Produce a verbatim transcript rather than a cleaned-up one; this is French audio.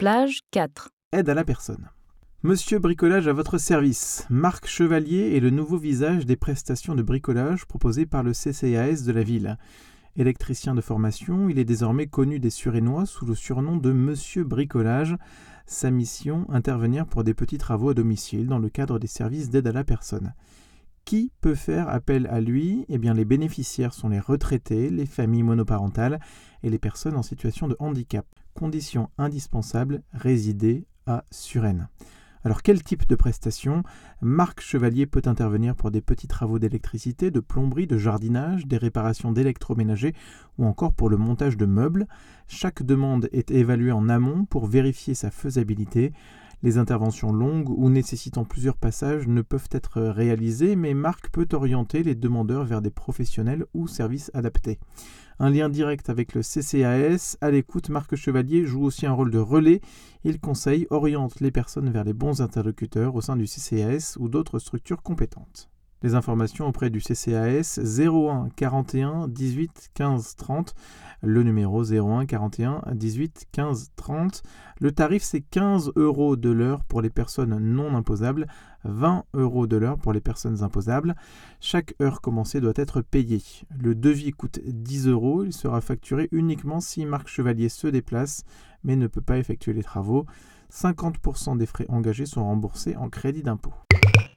Plage quatre. Aide à la personne. Monsieur Bricolage à votre service. Marc Chevalier est le nouveau visage des prestations de bricolage proposées par le C C A S de la ville. Électricien de formation, il est désormais connu des Suresnois sous le surnom de Monsieur Bricolage. Sa mission, intervenir pour des petits travaux à domicile dans le cadre des services d'aide à la personne. Qui peut faire appel à lui ? Eh bien, les bénéficiaires sont les retraités, les familles monoparentales et les personnes en situation de handicap. Condition indispensable, résider à Suresnes. Alors, quel type de prestation ? Marc Chevalier peut intervenir pour des petits travaux d'électricité, de plomberie, de jardinage, des réparations d'électroménager ou encore pour le montage de meubles. Chaque demande est évaluée en amont pour vérifier sa faisabilité. Les interventions longues ou nécessitant plusieurs passages ne peuvent être réalisées, mais Marc peut orienter les demandeurs vers des professionnels ou services adaptés. Un lien direct avec le C C A S. À l'écoute, Marc Chevalier joue aussi un rôle de relais. Il conseille, oriente les personnes vers les bons interlocuteurs au sein du C C A S ou d'autres structures compétentes. Les informations auprès du C C A S zéro un quarante et un dix-huit quinze trente, le numéro zéro un quarante et un dix-huit quinze trente. Le tarif c'est quinze euros de l'heure pour les personnes non imposables, vingt euros de l'heure pour les personnes imposables. Chaque heure commencée doit être payée. Le devis coûte dix euros, il sera facturé uniquement si Marc Chevalier se déplace mais ne peut pas effectuer les travaux. cinquante pour cent des frais engagés sont remboursés en crédit d'impôt.